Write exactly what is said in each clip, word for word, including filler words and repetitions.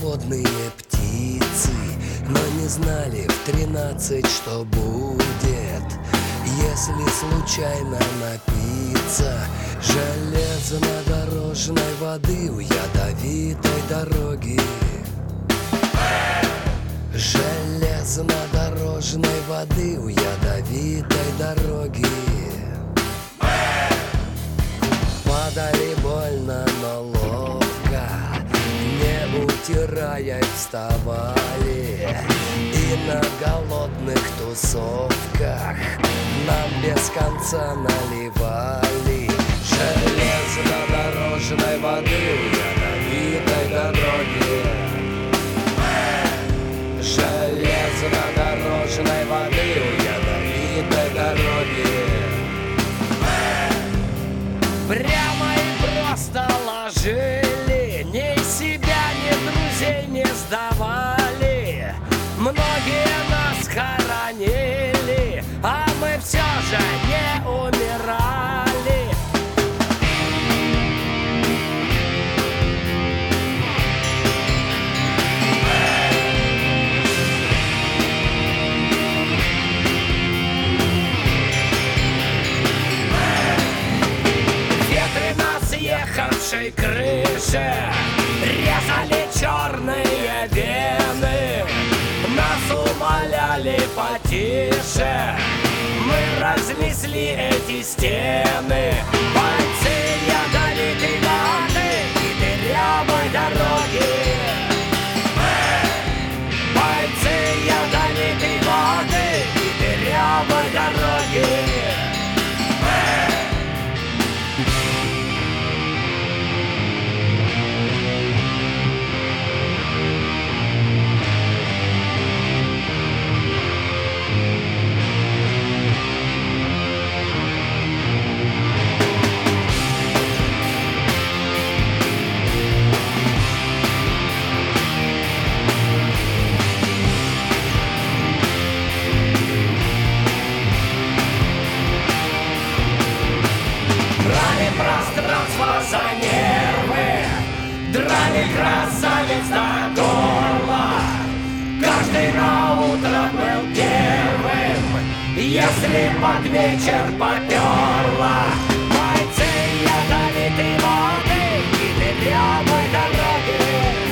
голодные птицы, но не знали в тринадцать, что будет, если случайно напиться железнодорожной воды у ядовитой дороги. Железнодорожной воды у ядовитой дороги. Падали больно, но ловко, не утирая, вставали. И на голодных тусовках нам без конца наливали железнодорожной воды у ядовитой дороги. Железнодорожной воды у ядовитой дороги. Прямо и просто ложили, ни себя, ни друзей не сдавали. Многие нас хоронили, а мы все же не умирали. Съехавшей крыши резали черные вены, нас умоляли потише, мы разнесли эти стены. Бойцы ядовитой воды и дырявой дороги. Бойцы ядовитой воды и дырявой дороги. Пространство за нервы, драли красавец до горла. Каждый на утро был первым, если под вечер поперло. Бойцы ядовитой воды и дырявой дороги.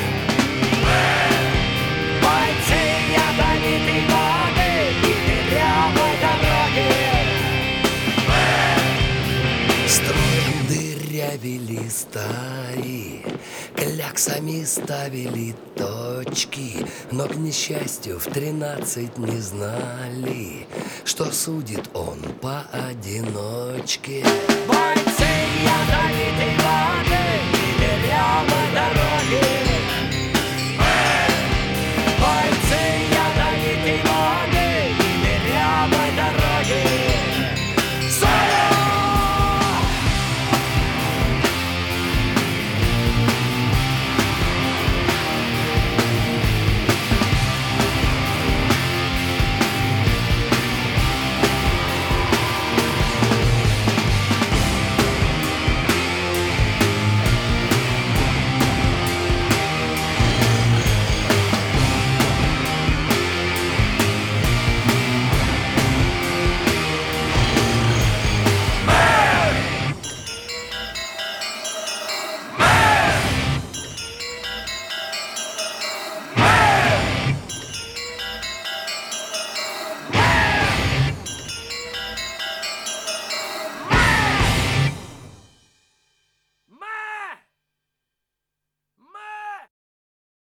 Бойцы ядовитой воды и дырявой дороги. Строем дырявили стаи, кляксами ставили точки, но, к несчастью, в тринадцать не знали, что судит он поодиночке.